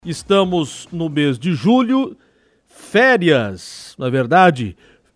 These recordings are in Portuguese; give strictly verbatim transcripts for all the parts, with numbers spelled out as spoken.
Estamos no mês de julho, férias, na verdade,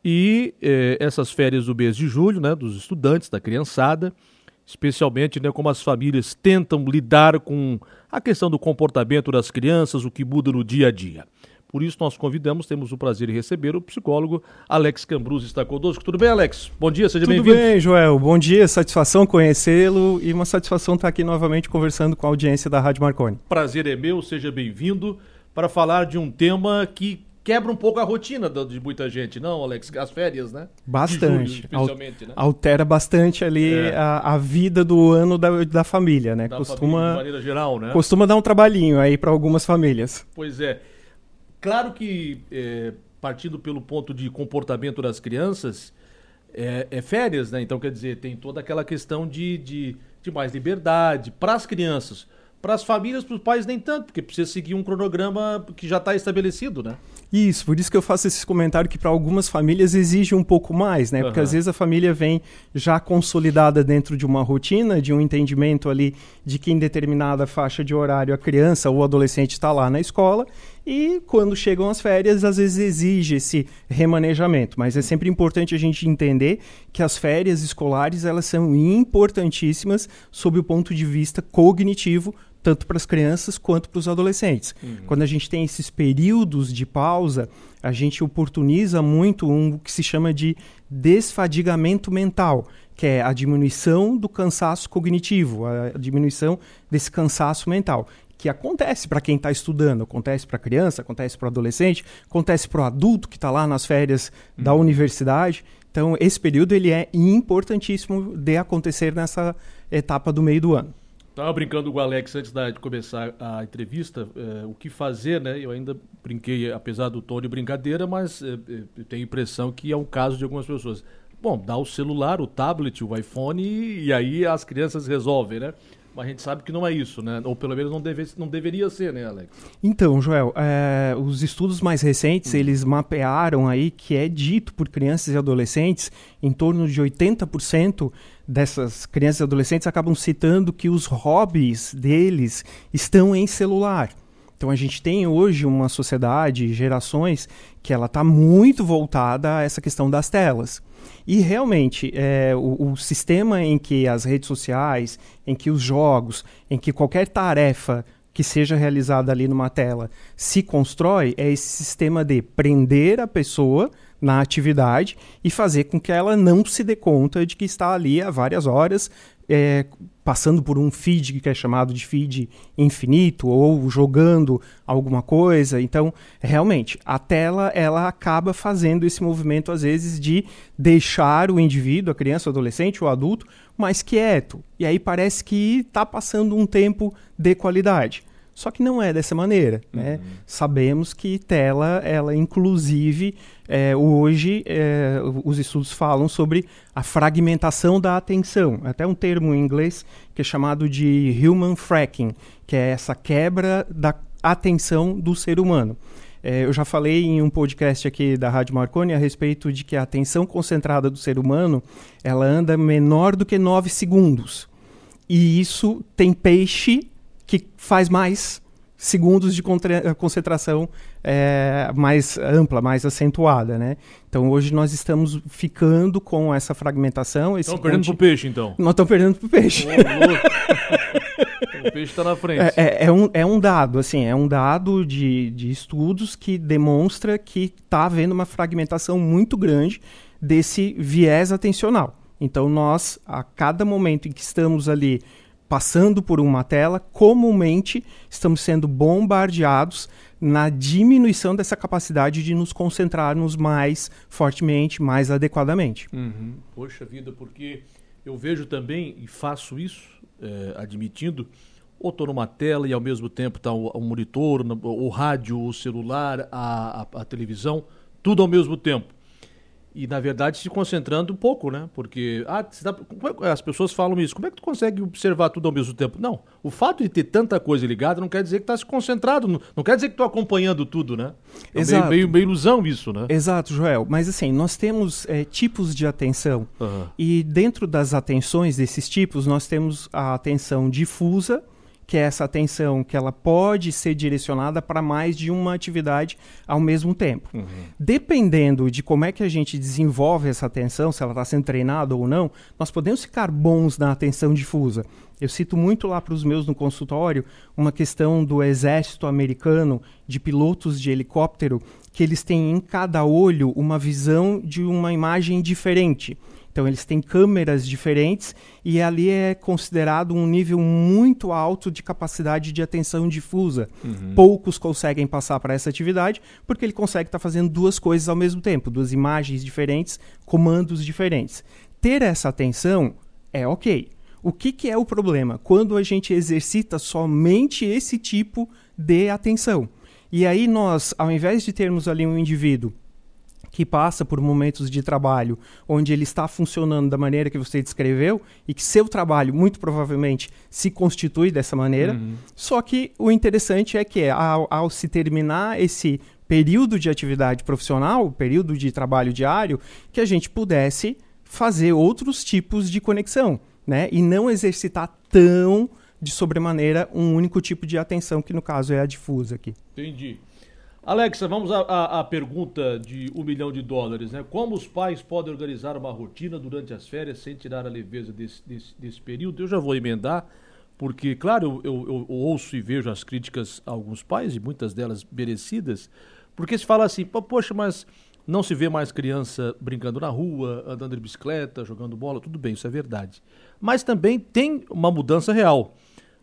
e eh, essas férias do mês de julho, né, dos estudantes, da criançada, especialmente, né, como as famílias tentam lidar com a questão do comportamento das crianças, o que muda no dia a dia. Por isso nós convidamos, temos o prazer de receber o psicólogo Alex Cambruzzi, está conosco. Tudo bem, Alex? Bom dia, seja bem-vindo. Tudo bem, Joel. Bom dia, satisfação conhecê-lo e uma satisfação estar aqui novamente conversando com a audiência da Rádio Marconi. Prazer é meu, seja bem-vindo para falar de um tema que quebra um pouco a rotina de muita gente, não, Alex? As férias, né? Bastante. De julho, especialmente, né? Altera bastante ali é. a, a vida do ano da, da família, né? Da costuma, família, de maneira geral, né? Costuma dar um trabalhinho aí para algumas famílias. Pois é. Claro que, é, partindo pelo ponto de comportamento das crianças, é, é férias, né? Então, quer dizer, tem toda aquela questão de, de, de mais liberdade para as crianças. Para as famílias, para os pais, nem tanto, porque precisa seguir um cronograma que já está estabelecido, né? Isso, por isso que eu faço esse comentário que para algumas famílias exige um pouco mais, né? Porque uhum. às vezes a família vem já consolidada dentro de uma rotina, de um entendimento ali de que em determinada faixa de horário a criança ou o adolescente está lá na escola e quando chegam as férias, às vezes exige esse remanejamento. Mas é sempre importante a gente entender que as férias escolares elas são importantíssimas sob o ponto de vista cognitivo, tanto para as crianças quanto para os adolescentes. Uhum. Quando a gente tem esses períodos de pausa, a gente oportuniza muito um que se chama de desfadigamento mental, que é a diminuição do cansaço cognitivo, a diminuição desse cansaço mental, que acontece para quem está estudando, acontece para a criança, acontece para o adolescente, acontece para o adulto que está lá nas férias uhum. da universidade. Então, esse período ele é importantíssimo de acontecer nessa etapa do meio do ano. Estava brincando com o Alex antes de começar a entrevista, é, o que fazer, né? Eu ainda brinquei, apesar do tom de brincadeira, mas é, eu tenho a impressão que é um caso de algumas pessoas. Bom, dá o celular, o tablet, o iPhone e, e aí as crianças resolvem, né? Mas a gente sabe que não é isso, né? Ou pelo menos não, deve, não deveria ser, né, Alex? Então, Joel, é, os estudos mais recentes, hum. eles mapearam aí que é dito por crianças e adolescentes, em torno de oitenta por cento dessas crianças e adolescentes acabam citando que os hobbies deles estão em celular. Então a gente tem hoje uma sociedade, gerações, que ela está muito voltada a essa questão das telas. E realmente, é, o, o sistema em que as redes sociais, em que os jogos, em que qualquer tarefa que seja realizada ali numa tela se constrói, é esse sistema de prender a pessoa na atividade e fazer com que ela não se dê conta de que está ali há várias horas, é, passando por um feed que é chamado de feed infinito ou jogando alguma coisa. Então, realmente, a tela ela acaba fazendo esse movimento, às vezes, de deixar o indivíduo, a criança, o adolescente, o adulto, mais quieto. E aí parece que está passando um tempo de qualidade. Só que não é dessa maneira, né? Uhum. Sabemos que tela, ela inclusive, é, hoje é, os estudos falam sobre a fragmentação da atenção. Até um termo em inglês que é chamado de human fracking, que é essa quebra da atenção do ser humano. É, eu já falei em um podcast aqui da Rádio Marconi a respeito de que a atenção concentrada do ser humano, ela anda menor do que nove segundos. E isso tem peixe que faz mais segundos de concentração é, mais ampla, mais acentuada, né? Então, hoje nós estamos ficando com essa fragmentação. Estamos perdendo pro peixe, então. Nós estamos perdendo pro peixe. O peixe está na frente. É, é, é, um, é um dado, assim, é um dado de, de estudos que demonstra que está havendo uma fragmentação muito grande desse viés atencional. Então, nós, a cada momento em que estamos ali passando por uma tela, comumente estamos sendo bombardeados na diminuição dessa capacidade de nos concentrarmos mais fortemente, mais adequadamente. Uhum. Poxa vida, porque eu vejo também, e faço isso, é, admitindo, ou estou numa tela e ao mesmo tempo está o, o monitor, o, o rádio, o celular, a, a, a televisão, tudo ao mesmo tempo. E, na verdade, se concentrando um pouco, né? Porque ah, dá, é, as pessoas falam isso. Como é que tu consegue observar tudo ao mesmo tempo? Não. O fato de ter tanta coisa ligada não quer dizer que está se concentrado. Não, não quer dizer que tu acompanhando tudo, né? É Exato. Meio, meio, meio ilusão isso, né? Exato, Joel. Mas, assim, nós temos é, tipos de atenção. Uhum. E dentro das atenções desses tipos, nós temos a atenção difusa que é essa atenção que ela pode ser direcionada para mais de uma atividade ao mesmo tempo. Uhum. Dependendo de como é que a gente desenvolve essa atenção, se ela está sendo treinada ou não, nós podemos ficar bons na atenção difusa. Eu cito muito lá para os meus no consultório uma questão do exército americano, de pilotos de helicóptero, que eles têm em cada olho uma visão de uma imagem diferente. Então, eles têm câmeras diferentes e ali é considerado um nível muito alto de capacidade de atenção difusa. Uhum. Poucos conseguem passar para essa atividade porque ele consegue estar tá fazendo duas coisas ao mesmo tempo, duas imagens diferentes, comandos diferentes. Ter essa atenção é ok. O que, que é o problema? Quando a gente exercita somente esse tipo de atenção. E aí nós, ao invés de termos ali um indivíduo que passa por momentos de trabalho onde ele está funcionando da maneira que você descreveu e que seu trabalho, muito provavelmente, se constitui dessa maneira. Uhum. Só que o interessante é que ao, ao se terminar esse período de atividade profissional, período de trabalho diário, que a gente pudesse fazer outros tipos de conexão, né? E não exercitar tão de sobremaneira um único tipo de atenção, que no caso é a difusa aqui. Entendi. Alexa, vamos à, à, à pergunta de um milhão de dólares, né? Como os pais podem organizar uma rotina durante as férias sem tirar a leveza desse, desse, desse período? Eu já vou emendar, porque, claro, eu, eu, eu ouço e vejo as críticas a alguns pais, e muitas delas merecidas, porque se fala assim, poxa, mas não se vê mais criança brincando na rua, andando de bicicleta, jogando bola, tudo bem, isso é verdade. Mas também tem uma mudança real.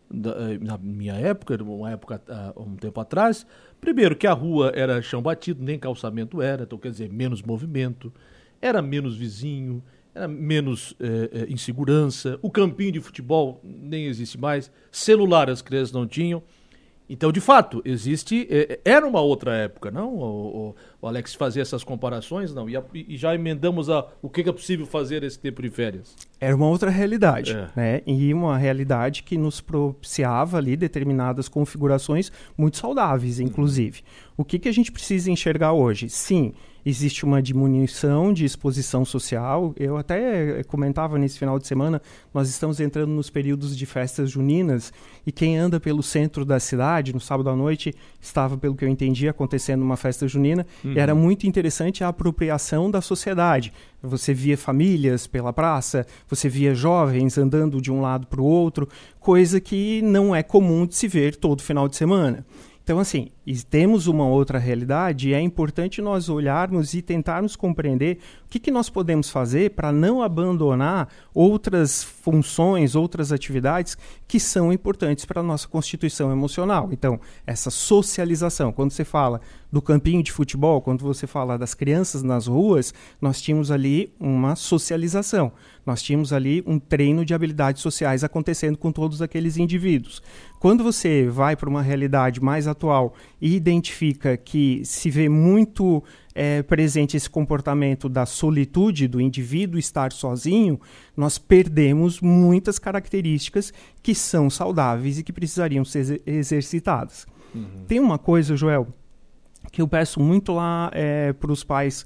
Na minha época, uma época um tempo atrás, primeiro que a rua era chão batido, nem calçamento era, então quer dizer, menos movimento, era menos vizinho, era menos é, é, insegurança, o campinho de futebol nem existe mais, celular as crianças não tinham. Então, de fato, existe... É, era uma outra época, não? O, o, o Alex fazia essas comparações, não? E, a, e já emendamos a, o que é possível fazer nesse tempo de férias. Era uma outra realidade, é. né? E uma realidade que nos propiciava ali determinadas configurações muito saudáveis, inclusive. Uhum. O que, que a gente precisa enxergar hoje? Sim, existe uma diminuição de exposição social. Eu até comentava nesse final de semana, nós estamos entrando nos períodos de festas juninas e quem anda pelo centro da cidade, no sábado à noite, estava, pelo que eu entendi, acontecendo uma festa junina. Uhum. E era muito interessante a apropriação da sociedade. Você via famílias pela praça, você via jovens andando de um lado para o outro, coisa que não é comum de se ver todo final de semana. Então, assim, temos uma outra realidade e é importante nós olharmos e tentarmos compreender o que, que nós podemos fazer para não abandonar outras funções, outras atividades que são importantes para a nossa constituição emocional. Então, essa socialização, quando você fala do campinho de futebol, quando você fala das crianças nas ruas, nós tínhamos ali uma socialização. Nós tínhamos ali um treino de habilidades sociais acontecendo com todos aqueles indivíduos. Quando você vai para uma realidade mais atual e identifica que se vê muito é, presente esse comportamento da solitude, do indivíduo estar sozinho, nós perdemos muitas características que são saudáveis e que precisariam ser exercitadas. Uhum. Tem uma coisa, Joel, que eu peço muito lá é, para os pais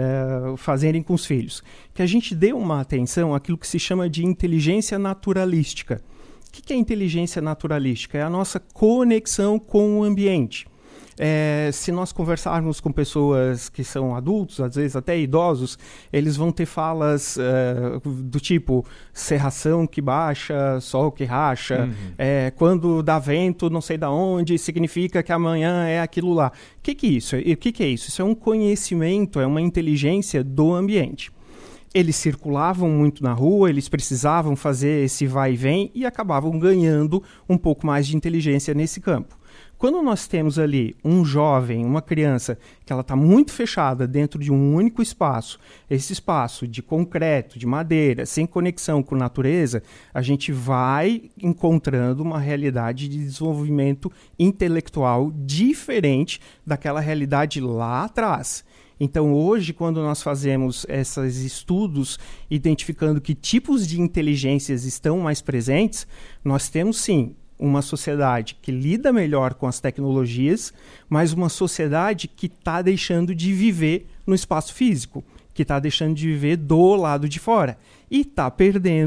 é, fazerem com os filhos, que a gente dê uma atenção àquilo que se chama de inteligência naturalística. O que é inteligência naturalística? É a nossa conexão com o ambiente. É, se nós conversarmos com pessoas que são adultos, às vezes até idosos, eles vão ter falas é, do tipo cerração que baixa, sol que racha, uhum. é, quando dá vento não sei da onde, significa que amanhã é aquilo lá. O que, que é isso? O que, que é isso? Isso é um conhecimento, é uma inteligência do ambiente. Eles circulavam muito na rua, eles precisavam fazer esse vai e vem e acabavam ganhando um pouco mais de inteligência nesse campo. Quando nós temos ali um jovem, uma criança, que ela está muito fechada dentro de um único espaço, esse espaço de concreto, de madeira, sem conexão com a natureza, a gente vai encontrando uma realidade de desenvolvimento intelectual diferente daquela realidade lá atrás. Então, hoje, quando nós fazemos esses estudos identificando que tipos de inteligências estão mais presentes, nós temos, sim, uma sociedade que lida melhor com as tecnologias, mas uma sociedade que está deixando de viver no espaço físico, que está deixando de viver do lado de fora e está perdendo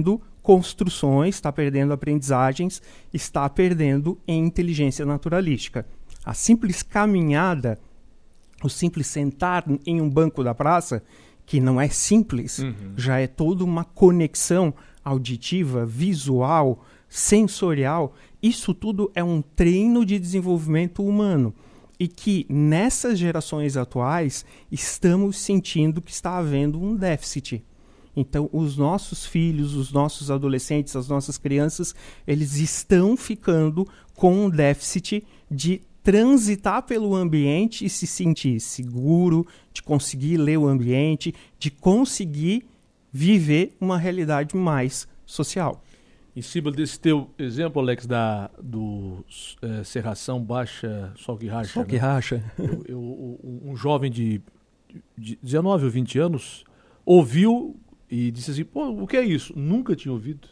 construções, está perdendo aprendizagens, está perdendo em inteligência naturalística. A simples caminhada, o simples sentar em um banco da praça, que não é simples, uhum. já é toda uma conexão auditiva, visual, sensorial. Isso tudo é um treino de desenvolvimento humano. E que nessas gerações atuais estamos sentindo que está havendo um déficit. Então, os nossos filhos, os nossos adolescentes, as nossas crianças, eles estão ficando com um déficit de transitar pelo ambiente e se sentir seguro, de conseguir ler o ambiente, de conseguir viver uma realidade mais social. Em cima desse teu exemplo, Alex, da, do é, Serração Baixa Sol que Racha. Sol que né? Racha. Eu, eu, um jovem de, de dezenove ou vinte anos ouviu e disse assim, pô, o que é isso? Nunca tinha ouvido.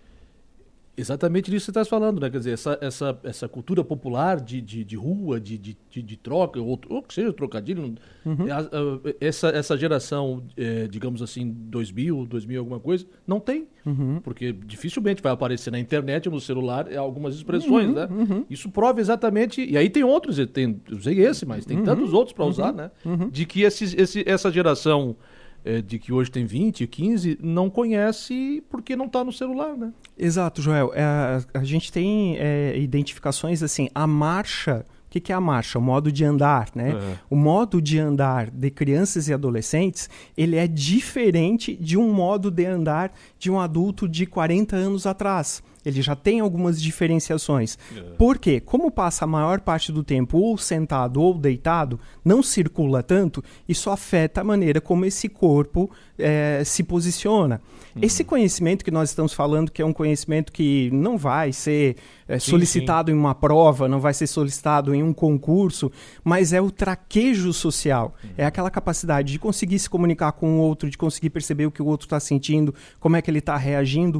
Exatamente disso que você está falando, né? Quer dizer, essa, essa, essa cultura popular de, de, de rua, de, de, de troca, ou, ou que seja trocadilho, uhum. essa, essa geração, é, digamos assim, dois mil, dois mil alguma coisa, não tem. Uhum. Porque dificilmente vai aparecer na internet, no celular, algumas expressões, uhum, né? Uhum. Isso prova exatamente, e aí tem outros, tem, eu usei esse, mas tem uhum. tantos outros para usar, uhum. né? Uhum. De que esse, esse, essa geração... É, de que hoje tem vinte, quinze, não conhece porque não está no celular, né? Exato, Joel. É, a, a gente tem é, identificações assim, a marcha, o que, que é a marcha? O modo de andar, né? Uhum. O modo de andar de crianças e adolescentes, ele é diferente de um modo de andar de um adulto de quarenta anos atrás. Ele já tem algumas diferenciações. Uhum. Por quê? Como passa a maior parte do tempo ou sentado ou deitado, não circula tanto, isso afeta a maneira como esse corpo é, se posiciona. Uhum. Esse conhecimento que nós estamos falando, que é um conhecimento que não vai ser é, sim, solicitado sim. em uma prova, não vai ser solicitado em um concurso, mas é o traquejo social. Uhum. É aquela capacidade de conseguir se comunicar com o outro, de conseguir perceber o que o outro está sentindo, como é que ele está reagindo.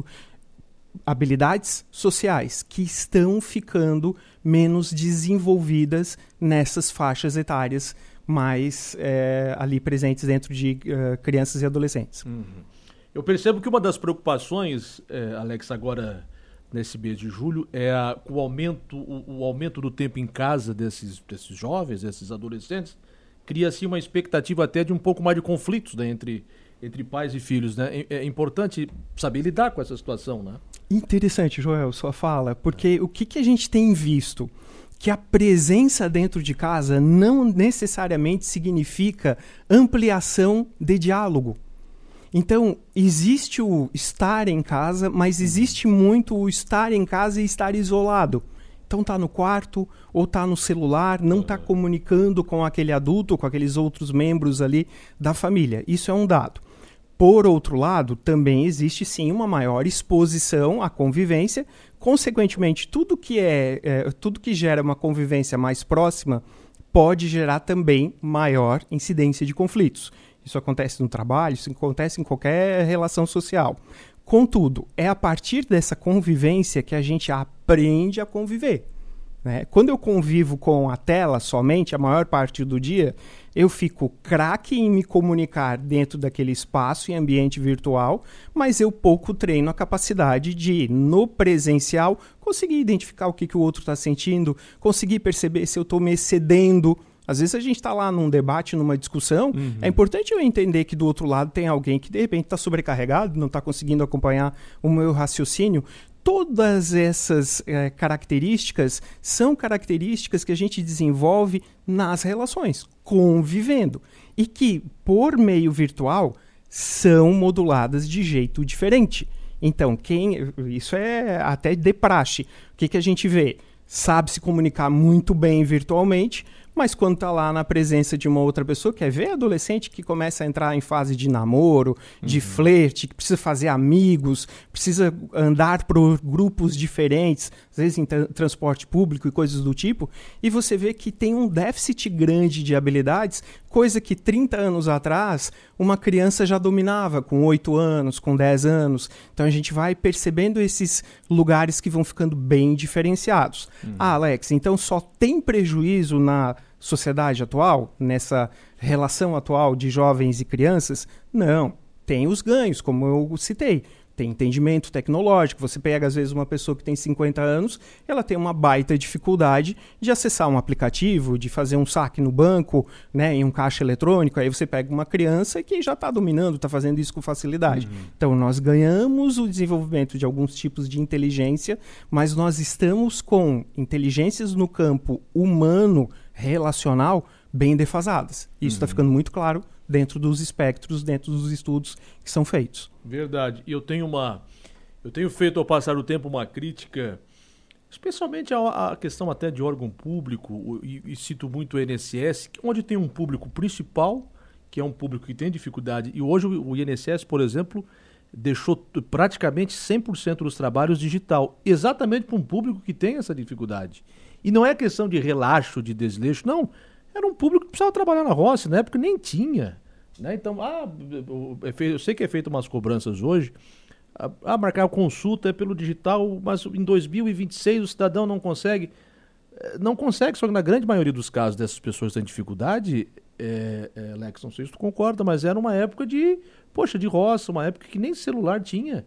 Habilidades sociais que estão ficando menos desenvolvidas nessas faixas etárias mais é, ali presentes dentro de uh, crianças e adolescentes. Uhum. Eu percebo que uma das preocupações, é, Alex, agora nesse mês de julho, é a, o, aumento, o, o aumento do tempo em casa desses, desses jovens, desses adolescentes, cria assim uma expectativa até de um pouco mais de conflitos, né, entre, entre pais e filhos, né? É, é importante saber lidar com essa situação, né? Interessante, Joel, sua fala, porque é. o que, que a gente tem visto? Que a presença dentro de casa não necessariamente significa ampliação de diálogo. Então, existe o estar em casa, mas existe muito o estar em casa e estar isolado. Então tá no quarto ou tá no celular, não tá comunicando com aquele adulto, com aqueles outros membros ali da família. Isso é um dado. Por outro lado, também existe sim uma maior exposição à convivência. Consequentemente, tudo que, é, é, tudo que gera uma convivência mais próxima pode gerar também maior incidência de conflitos. Isso acontece no trabalho, isso acontece em qualquer relação social. Contudo, é a partir dessa convivência que a gente aprende a conviver. Né? Quando eu convivo com a tela somente, a maior parte do dia, eu fico craque em me comunicar dentro daquele espaço e ambiente virtual, mas eu pouco treino a capacidade de, no presencial, conseguir identificar o que, que o outro está sentindo, conseguir perceber se eu estou me excedendo. Às vezes a gente está lá num debate, numa discussão, uhum. é importante eu entender que do outro lado tem alguém que de repente está sobrecarregado, não está conseguindo acompanhar o meu raciocínio. Todas essas é, características são características que a gente desenvolve nas relações, convivendo, e que, por meio virtual, são moduladas de jeito diferente. Então, quem, isso é até de praxe. O que, que a gente vê? Sabe se comunicar muito bem virtualmente, mas quando está lá na presença de uma outra pessoa, quer ver adolescente que começa a entrar em fase de namoro, de uhum. flerte, que precisa fazer amigos, precisa andar por grupos diferentes, às vezes em tra- transporte público e coisas do tipo, e você vê que tem um déficit grande de habilidades, coisa que trinta anos atrás uma criança já dominava, com oito anos, com dez anos. Então a gente vai percebendo esses lugares que vão ficando bem diferenciados. Uhum. Ah, Alex, então só tem prejuízo na sociedade atual, nessa relação atual de jovens e crianças? Não, tem os ganhos, como eu citei. tem entendimento tecnológico. Você pega, às vezes, uma pessoa que tem cinquenta anos, ela tem uma baita dificuldade de acessar um aplicativo, de fazer um saque no banco, né, em um caixa eletrônico. Aí você pega uma criança que já está dominando, está fazendo isso com facilidade. Uhum. Então, nós ganhamos o desenvolvimento de alguns tipos de inteligência, mas nós estamos com inteligências no campo humano, relacional, bem defasadas. Isso está uhum. ficando muito claro dentro dos espectros, dentro dos estudos que são feitos. Verdade. E eu tenho uma, eu tenho feito ao passar do tempo uma crítica, especialmente a, a questão até de órgão público, e, e cito muito o I N S S, onde tem um público principal, que é um público que tem dificuldade, e hoje o, o I N S S, por exemplo, deixou praticamente cem por cento dos trabalhos digital, exatamente para um público que tem essa dificuldade. E não é questão de relaxo, de desleixo, não. Era um público que precisava trabalhar na roça, na época nem tinha. Né? Então, ah, eu sei que é feito umas cobranças hoje, ah, marcar a consulta é pelo digital, mas em dois mil e vinte e seis o cidadão não consegue. Não consegue, só que na grande maioria dos casos dessas pessoas que têm dificuldade, é, é, Alex, não sei se tu concorda, mas era uma época de, poxa, de roça, uma época que nem celular tinha.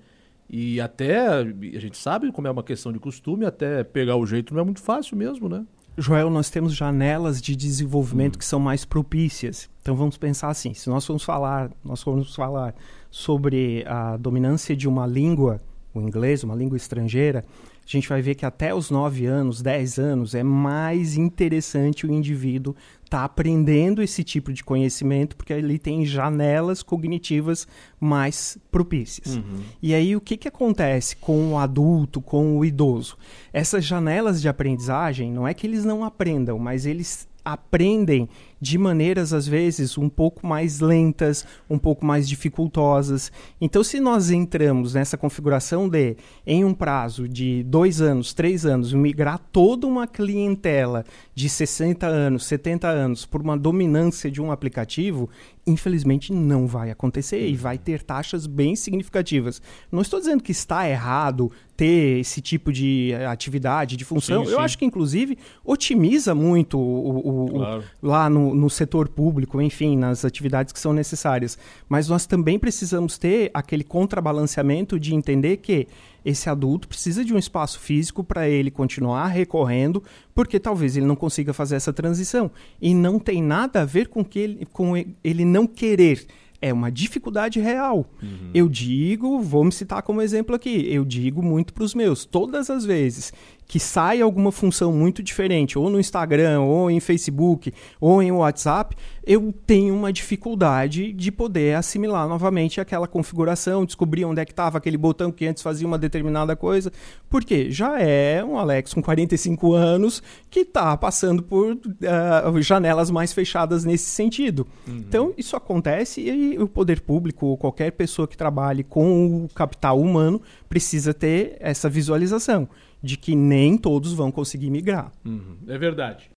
E até, a gente sabe como é uma questão de costume, até pegar o jeito não é muito fácil mesmo, né? Joel, nós temos janelas de desenvolvimento hum. que são mais propícias. Então vamos pensar assim, se nós formos falar, nós formos falar sobre a dominância de uma língua, o inglês, uma língua estrangeira, a gente vai ver que até os nove anos, dez anos, é mais interessante o indivíduo estar tá aprendendo esse tipo de conhecimento, porque ele tem janelas cognitivas mais propícias. Uhum. E aí, o que, que acontece com o adulto, com o idoso? Essas janelas de aprendizagem, não é que eles não aprendam, mas eles aprendem de maneiras, às vezes, um pouco mais lentas, um pouco mais dificultosas. Então, se nós entramos nessa configuração de, em um prazo de dois anos, três anos, migrar toda uma clientela de sessenta anos, setenta anos por uma dominância de um aplicativo, infelizmente não vai acontecer e vai ter taxas bem significativas. Não estou dizendo que está errado ter esse tipo de atividade, de função. Sim, Eu sim. acho que, inclusive, otimiza muito o, o, claro. o, lá no, no setor público, enfim, nas atividades que são necessárias. Mas nós também precisamos ter aquele contrabalanceamento de entender que esse adulto precisa de um espaço físico para ele continuar recorrendo, porque talvez ele não consiga fazer essa transição. E não tem nada a ver com, que ele, com ele não querer. É uma dificuldade real. Uhum. Eu digo, vou me citar como exemplo aqui, eu digo muito para os meus, todas as vezes que sai alguma função muito diferente, ou no Instagram, ou em Facebook, ou em WhatsApp, eu tenho uma dificuldade de poder assimilar novamente aquela configuração, descobrir onde é que estava aquele botão que antes fazia uma determinada coisa, porque já é um Alex com quarenta e cinco anos que está passando por uh, janelas mais fechadas nesse sentido. Uhum. Então, isso acontece e o poder público, ou qualquer pessoa que trabalhe com o capital humano, precisa ter essa visualização de que nem todos vão conseguir migrar. Uhum, é verdade.